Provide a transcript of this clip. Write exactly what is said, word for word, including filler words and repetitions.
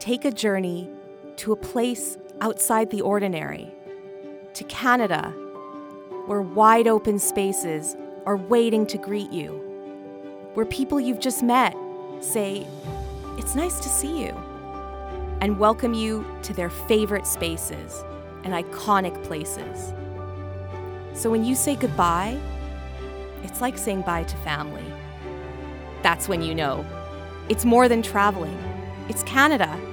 Take a journey to a place outside the ordinary, to Canada, where wide open spaces are waiting to greet you, where people you've just met say, "It's nice to see you," and welcome you to their favorite spaces and iconic places. So when you say goodbye, it's like saying bye to family. That's when you know. It's more than traveling. It's Canada.